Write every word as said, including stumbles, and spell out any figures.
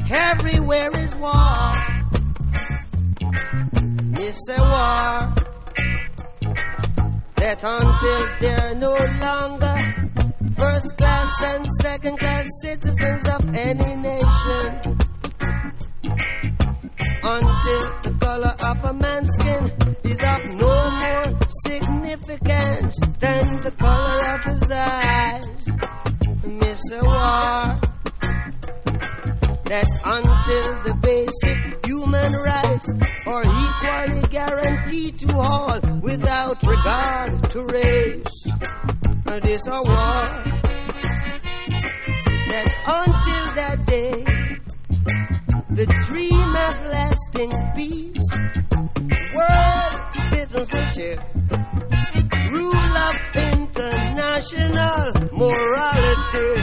everywhere is war. It's a war that until they're no longer first class and second class citizens of any nation, until the color of a man's skin is of no more significance than the color of his eyes. Miss a war that until the basic human rights are equally guaranteed to all without regard to race. It is a war that until that day, the dream of lasting peace, world citizenship, rule of international morality